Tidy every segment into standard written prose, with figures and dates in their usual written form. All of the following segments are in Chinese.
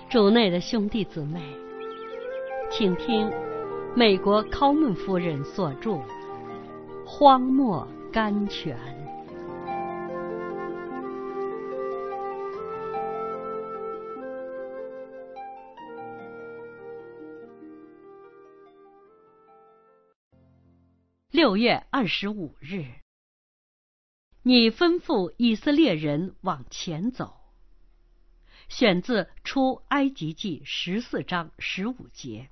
主内的兄弟姊妹，请听美国考门夫人所著《荒漠甘泉》。6月25日，你吩咐以色列人往前走。选自出埃及记14章15节。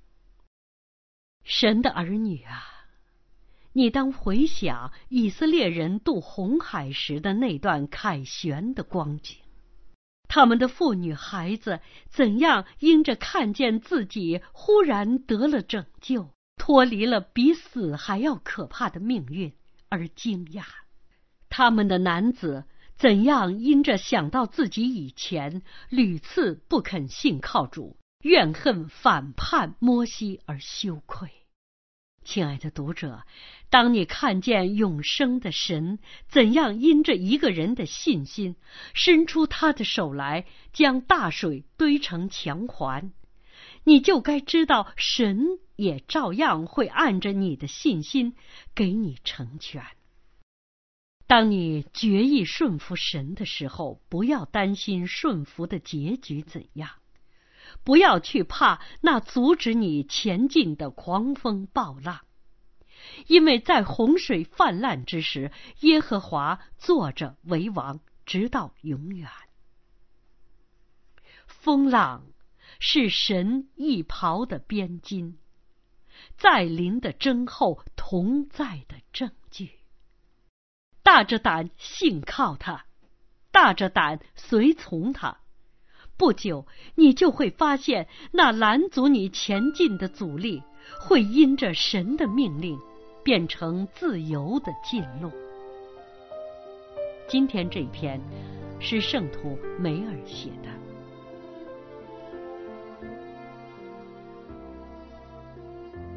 神的儿女啊，你当回想以色列人渡红海时的那段凯旋的光景，他们的妇女孩子怎样因着看见自己忽然得了拯救，脱离了比死还要可怕的命运而惊讶，他们的男子怎样因着想到自己以前屡次不肯信靠主，怨恨反叛摩西而羞愧。亲爱的读者，当你看见永生的神怎样因着一个人的信心伸出他的手来，将大水堆成墙环，你就该知道神也照样会按着你的信心给你成全。当你决意顺服神的时候，不要担心顺服的结局怎样，不要去怕那阻止你前进的狂风暴浪，因为在洪水泛滥之时，耶和华坐着为王，直到永远。风浪是神义袍的边巾，在临的征候，同在的证据。大着胆信靠他，大着胆随从他，不久你就会发现那拦阻你前进的阻力会因着神的命令变成自由的进路。今天这篇是圣徒梅尔写的。